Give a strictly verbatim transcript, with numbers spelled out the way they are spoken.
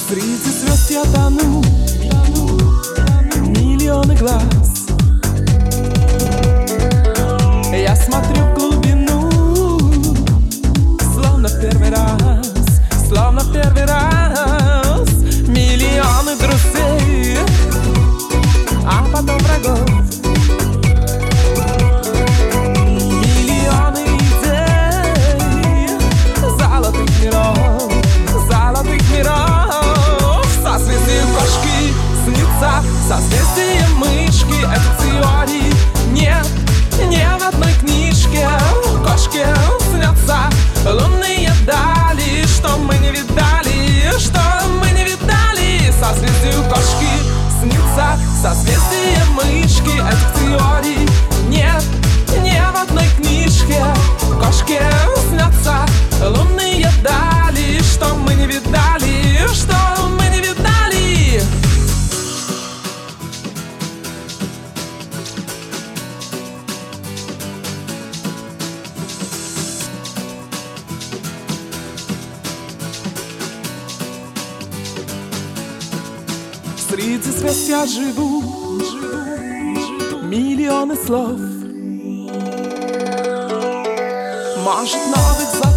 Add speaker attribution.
Speaker 1: Среди звезд я тону, миллионы глаз. Я смотрю в глубину, словно в первый раз, словно в первый раз. Миллионы друзей, а потом врагов. Миллионы идей, золотых миров, золотых миров. Созвездие кошки снится, созвездие мышки. Это теории нет, не в одной книжке. Кошке снятся лунные дали, что мы не видали, что мы не видали. Созвездию кошки снится, созвездие мышки. Это теории нет, не в одной книжке. Кошке снятся лунные дали, что мы не видали, что мы не видали. Среди звезд я живу, миллионы слов. Может, новых